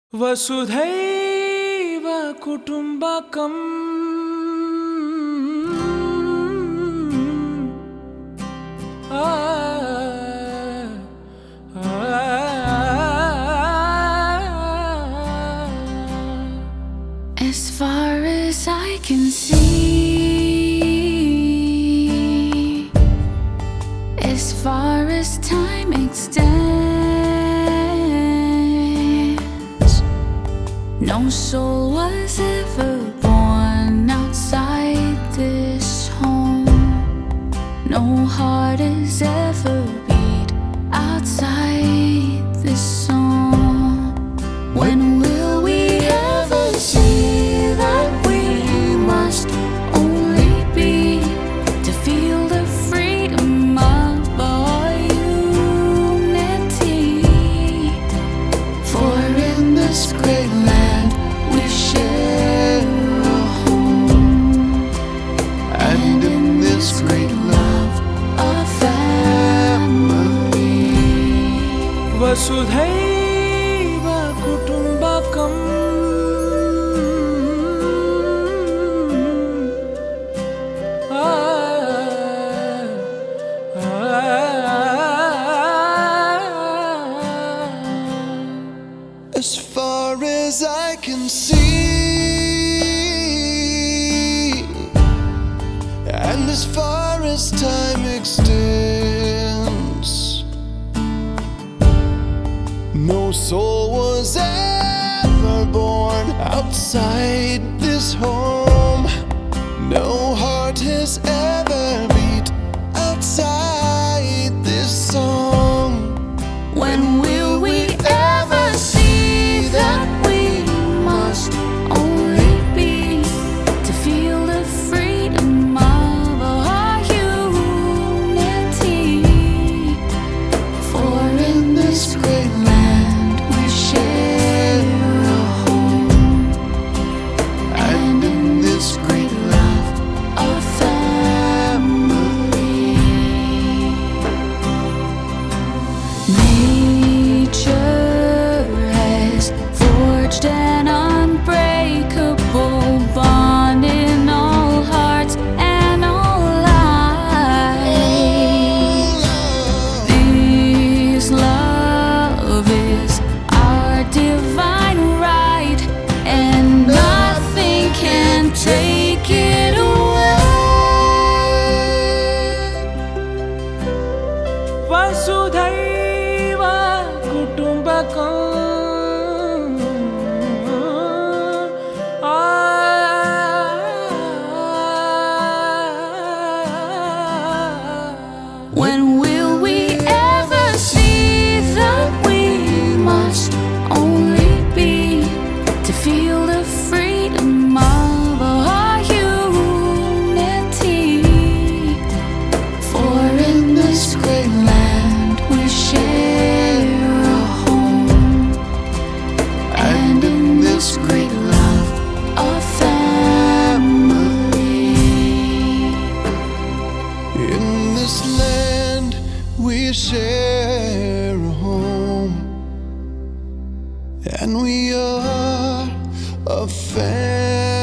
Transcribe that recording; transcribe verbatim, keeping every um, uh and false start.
वसुधैव कुटुम्बकम् आ, आ, As far as I can see, as far as time extends, no soul was ever born outside this home. No heart has ever beat outside this song. When will we ever see that we must only be to feel the freedom of our unity? For in this great land we share a home, and in this great love a family. वसुधैव कुटुम्बकम् आ, आ, As far as I can see, and as far as time extends, no soul was ever born outside this home. No heart has ever beat outside this song. When will we ever see that we must only be to feel the freedom of our unity? For in this great land we share a home, and in this great love a family. Nature has forged an unbreakable bond in all hearts and all lives. This love is our divine right, and nothing can take it away. वसुधैव कुटुम्बकम् आ, When will we ever see that we must only be to feel the freedom of our unity? For in this great land we share a home, and in this great love a family. In this land we share a home, and we are a family.